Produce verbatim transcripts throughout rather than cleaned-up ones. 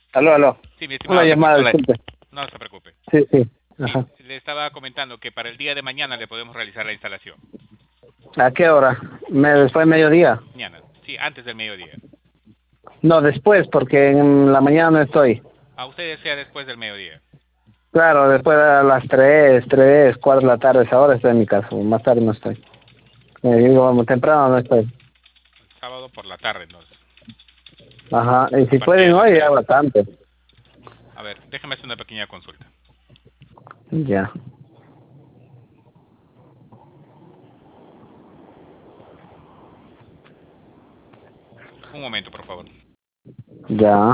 Aló, aló. Sí, mi Una estimado, le llamada, cuento la... disculpe. No se preocupe. Sí, sí. Sí, Ajá. le estaba comentando que para el día de mañana le podemos realizar la instalación. ¿A qué hora? Me, después de mediodía. Mañana, sí, antes del mediodía. No, después, porque en la mañana no estoy. A usted desea después del mediodía. Claro, después a las tres, tres, cuatro de la tarde, esa hora estoy en mi casa. Más tarde no estoy. Me digo, vamos, temprano no estoy. Sábado por la tarde, entonces. Ajá. Y A si partir de pueden las hoy, ya tres. bastante. A ver, déjame hacer una pequeña consulta. Ya. Un momento, por favor. Ya.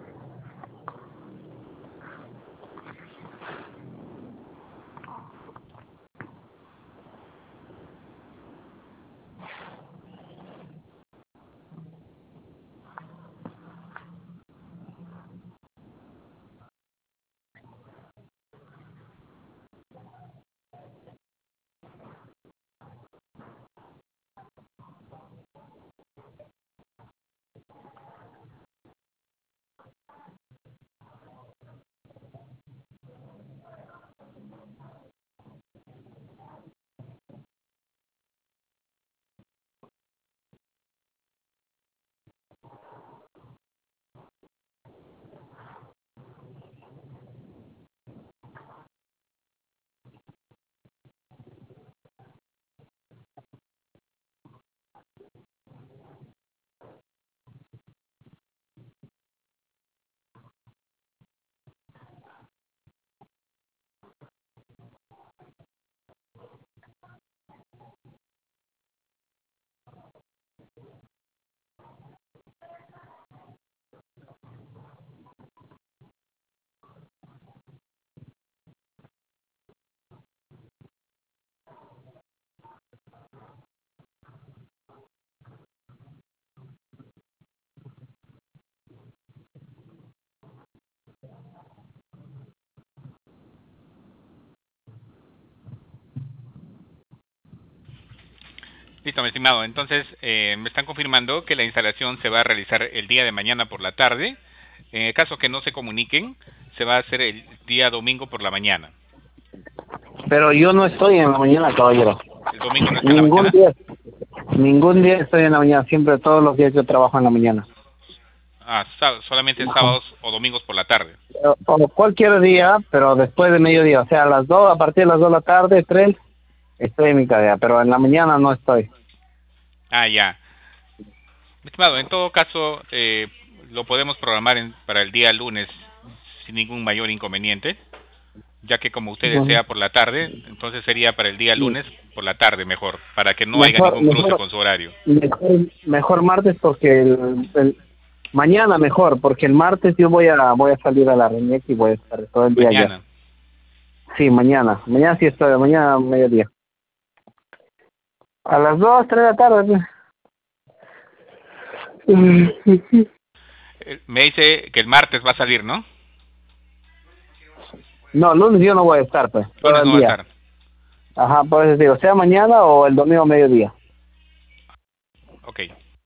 Listo, mi estimado. Entonces, eh, me están confirmando que la instalación se va a realizar el día de mañana por la tarde. En el caso que no se comuniquen, se va a hacer el día domingo por la mañana. Pero yo no estoy en la mañana, caballero. ¿El domingo no está en la Ningún mañana? día. Ningún día estoy en la mañana. Siempre, todos los días yo trabajo en la mañana. Ah, sá- solamente Ajá. sábados o domingos por la tarde. O, o cualquier día, pero después de mediodía. O sea, a las dos, a partir de las dos de la tarde, tres, estoy en mi casa. Pero en la mañana no estoy. Ah, ya. Mi estimado, en todo caso, eh, lo podemos programar en- para el día lunes sin ningún mayor inconveniente, ya que como usted Ujú. desea por la tarde, entonces sería para el día Sí. lunes por la tarde mejor, para que no haya Mejor, ningún cruce mejor, con su horario. mejor, mejor martes porque el, el- mañana mejor, porque el martes yo voy a voy a salir a la reunión y voy a estar todo el día allá. Mañana. Sí, mañana, mañana sí estoy, mañana a mediodía. A las dos, tres de la tarde. Pues. Eh, Me dice que el martes va a salir, ¿no? No, lunes yo no voy a estar, pues, todo Lunes no el va a día. estar. Ajá, por eso digo, sea mañana o el domingo a mediodía. Ok.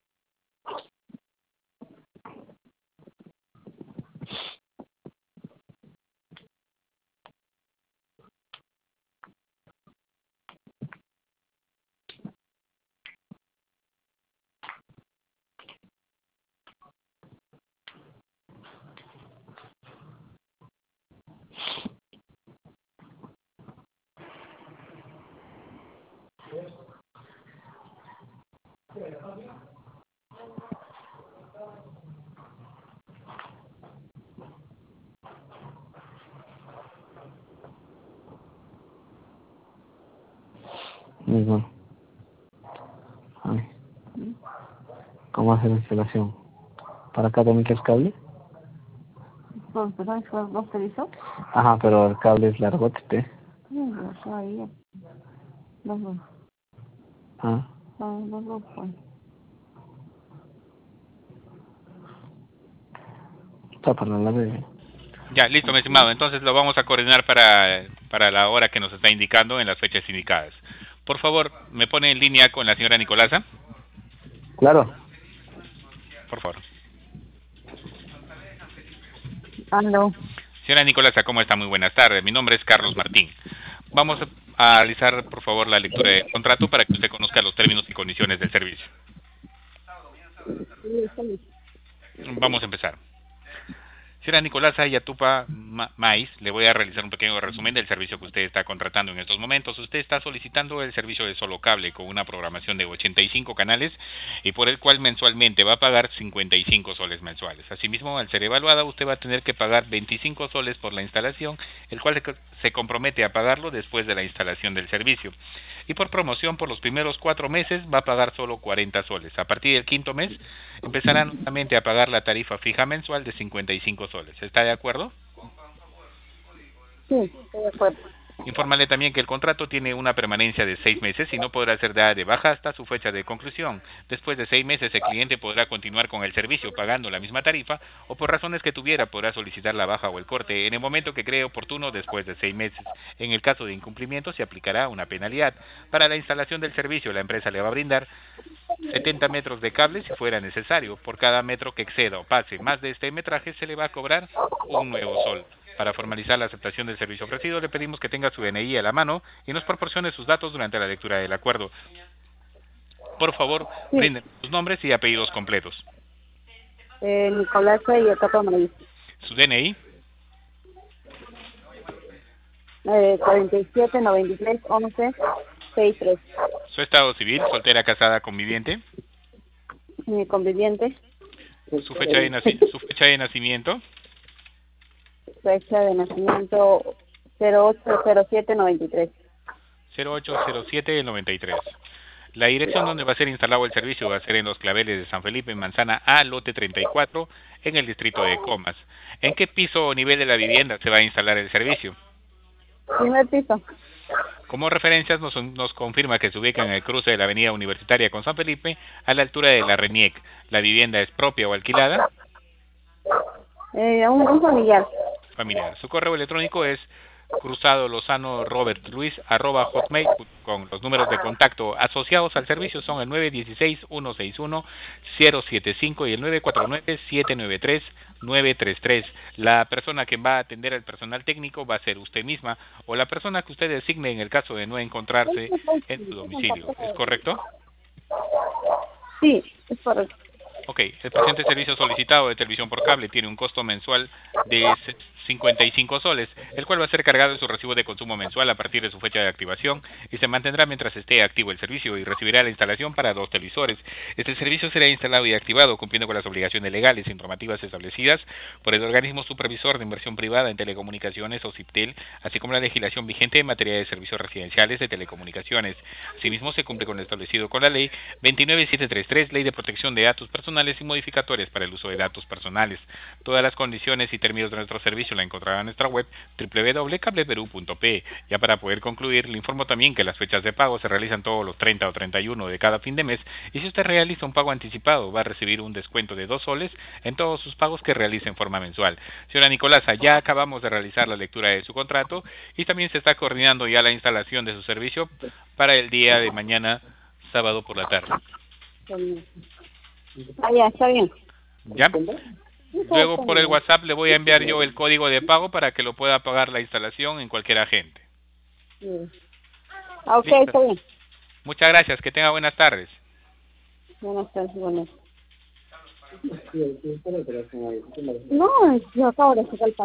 Ujú. Ay, ¿cómo hacer la instalación? ¿Para acá también quieres cable? Pues, perdón, ¿vos te hizo? Ajá, pero el cable es largote. Sí, yo sabía. Los dos. Ah, Los los dos, pues. está para la bebé. Ya, listo, mi estimado. Entonces lo vamos a coordinar para, para la hora que nos está indicando en las fechas indicadas. Por favor, ¿me pone en línea con la señora Nicolasa? Claro. Por favor. Aló. Señora Nicolasa, ¿cómo está? Muy buenas tardes. Mi nombre es Carlos Martín. Vamos a realizar, por favor, la lectura del contrato para que usted conozca los términos y condiciones del servicio. Vamos a empezar. Señora Nicolasa Yatupa Maiz, le voy a realizar un pequeño resumen del servicio que usted está contratando en estos momentos. Usted está solicitando el servicio de solo cable con una programación de ochenta y cinco canales y por el cual mensualmente va a pagar cincuenta y cinco soles mensuales. Asimismo, al ser evaluada, usted va a tener que pagar veinticinco soles por la instalación, el cual se compromete a pagarlo después de la instalación del servicio. Y por promoción, por los primeros cuatro meses va a pagar solo cuarenta soles. A partir del quinto mes, empezará nuevamente a pagar la tarifa fija mensual de cincuenta y cinco soles. ¿Está de acuerdo? Sí, estoy de acuerdo. Infórmale también que el contrato tiene una permanencia de seis meses y no podrá ser dada de baja hasta su fecha de conclusión. Después de seis meses, el cliente podrá continuar con el servicio pagando la misma tarifa o por razones que tuviera podrá solicitar la baja o el corte en el momento que cree oportuno después de seis meses. En el caso de incumplimiento se aplicará una penalidad. Para la instalación del servicio, la empresa le va a brindar setenta metros de cable si fuera necesario. Por cada metro que exceda o pase más de este metraje se le va a cobrar un nuevo sol. Para formalizar la aceptación del servicio ofrecido, le pedimos que tenga su D N I a la mano y nos proporcione sus datos durante la lectura del acuerdo. Por favor, Sí. brinden sus nombres y apellidos completos. Eh, Nicolasa Yatupa Maiz. Su D N I, Eh, cuarenta y siete, noventa y tres, once, sesenta y tres. su estado civil, soltera, casada, conviviente, Mi conviviente. su fecha de, naci su fecha de nacimiento, Fecha de nacimiento cero ocho cero siete noventa y tres. cero ocho cero siete del noventa y tres. La dirección donde va a ser instalado el servicio va a ser en Los Claveles de San Felipe, en Manzana A, lote treinta y cuatro, en el distrito de Comas. ¿En qué piso o nivel de la vivienda se va a instalar el servicio? Primer piso. Como referencias nos, nos confirma que se ubica en el cruce de la avenida Universitaria con San Felipe, a la altura de la RENIEC. ¿La vivienda es propia o alquilada? Eh, un, un familiar. Familiar. Su correo electrónico es cruzado lozano robert luis arroba hotmail punto com. Los números de contacto asociados al servicio son el nueve uno seis, uno seis uno, cero siete cinco y el nueve cuatro nueve, siete nueve tres, nueve tres tres. La persona que va a atender al personal técnico va a ser usted misma o la persona que usted designe en el caso de no encontrarse en su domicilio. ¿Es correcto? Sí, es correcto. Ok, el presente servicio solicitado de televisión por cable tiene un costo mensual de cincuenta y cinco soles, el cual va a ser cargado en su recibo de consumo mensual a partir de su fecha de activación y se mantendrá mientras esté activo el servicio y recibirá la instalación para dos televisores. Este servicio será instalado y activado cumpliendo con las obligaciones legales y normativas establecidas por el organismo supervisor de inversión privada en telecomunicaciones o CIPTEL, así como la legislación vigente en materia de servicios residenciales de telecomunicaciones. Asimismo, se cumple con lo establecido con la ley veintinueve mil setecientos treinta y tres, Ley de Protección de Datos Personales y modificatorias para el uso de datos personales. Todas las condiciones y términos de nuestro servicio la encontrará en nuestra web doble u doble u doble u punto cableperú punto pe. Ya para poder concluir, le informo también que las fechas de pago se realizan todos los treinta o treinta y uno de cada fin de mes y si usted realiza un pago anticipado va a recibir un descuento de dos soles en todos sus pagos que realice en forma mensual. Señora Nicolasa, ya acabamos de realizar la lectura de su contrato y también se está coordinando ya la instalación de su servicio para el día de mañana, sábado por la tarde. Ah, ya, está bien. ¿Ya? Luego por el WhatsApp le voy a enviar yo el código de pago para que lo pueda pagar la instalación en cualquier agente. Sí. Ok, Listo. está bien. Muchas gracias, que tenga buenas tardes. Buenas tardes, buenas. No, yo acabo de sacar el